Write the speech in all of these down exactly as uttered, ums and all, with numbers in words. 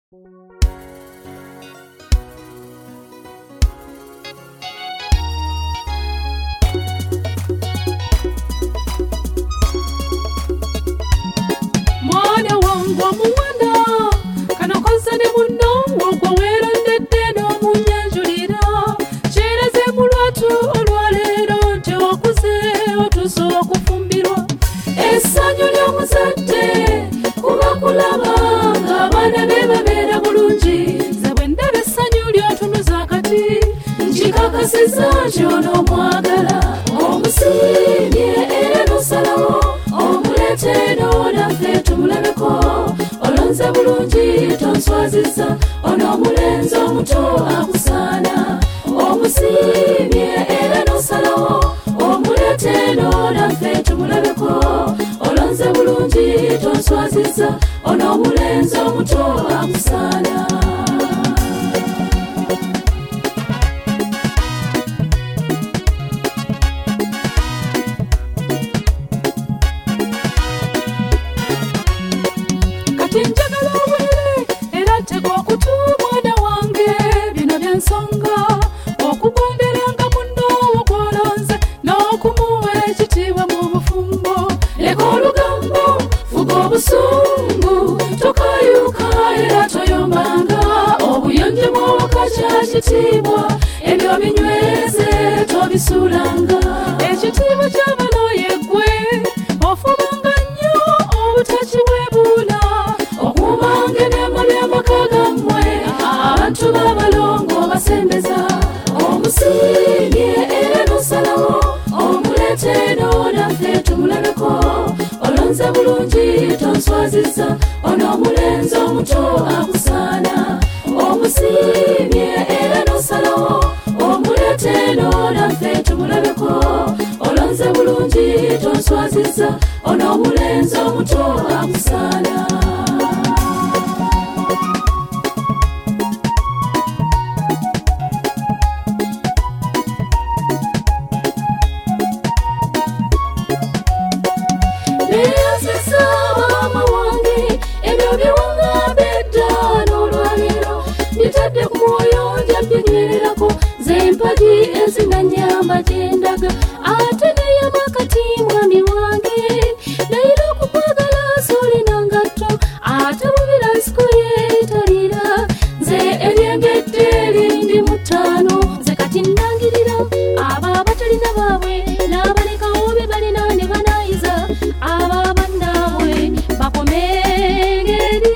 Mwana wangu omuwala kano kozane muno ogwawera ndedde n'omunyanjulira kyereze mu lwatu olwaleero nti wakuze otuuse okufumbirwa essanyu ly'omuzadde kuba kulaba ng'abaana be babeera bulungi ze bwe ndaba essanyu ly'otunuza akati nkikakasiza nti ono omwagala omusiimye era n'osalawo omuleete n'onaffe tumulabeko olonze bulungi tonswaziza ono omulenzi omuto akusaana omusiimye era n'osalawo omuleete n'onaffe tumulabeko olonze bulungi tonswaziza ono omulenzi omuto akusaana. Njagala obwere era tegwa okutu mwana wange bino byensonga okugonderanga muno ogwolonze n'okumuwa ekitiibwa mu bufumbo leka olugambo fuga obusungu tokayuka era toyombanga obuyonjo bw'owaka kya kitiibwa ebyo binyweze tobisuulanga ekitiibwa ky'abaloye gwe ofubanga nnyo obutakiwebuula okubange n'emma by'amaka gammwe abantu b'abalongo basembeza omusiimye era n'osalawo omuleete n'onaffe tumulabeko olonze bulungi tonswaziza ono omulenzi omuto akusaana omusiimye era n'osalawo omuleete n'onaffe tumulabeko olonze bulungi tonswaziza ono omulenzi omuto akusaana. Neyazisa maama wange ebyo byewaŋŋamba edda n'olwaleero bitadde ku mwoyo nja binywererako ze mpagi ezinanyamba gye ndaga ate neyama kati mwami wange nayira okukwagala soolina ngatto ate bubira nsiko yeetalira nze eryengedde erindi mu ttaano nze kati nnangirira abo abatalina baabwe n'abalekawo be balina ne banayiza abo bannaabwe bakomengeri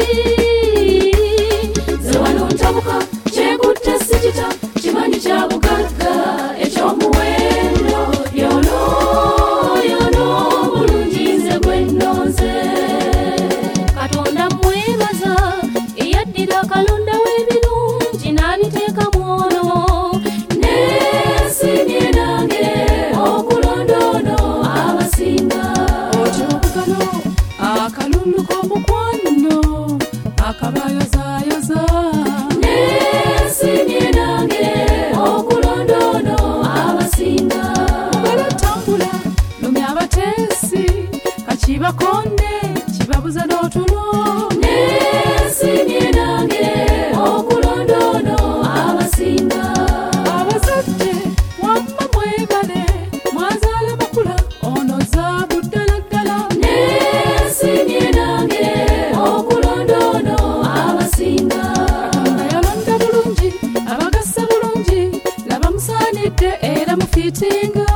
ze wano ntabuka kyekutte sikita kimanyi kya bugagga ekyomuwendo yono yono bulungi nze gwennonze katonda mwebaza eyaddira akalonda w'ebirungi n'abiteeka mwono neesimye nange okulonda ono abasinga okyobugano akalundu k'omukwano akabayozayoza neesimye nange okulonda ono abasinga balatambula lumya abateesi kakibakonde kibabuza n'otulo neesimye nange okulonda ono abasinga abazadde wamma mwebale mwazaala makula ono zaabu ddala ddala neesimye nange okulonda ono abasinga katonda yalonda bulungi abagassa bulungi laba musaanidde era mufiitinga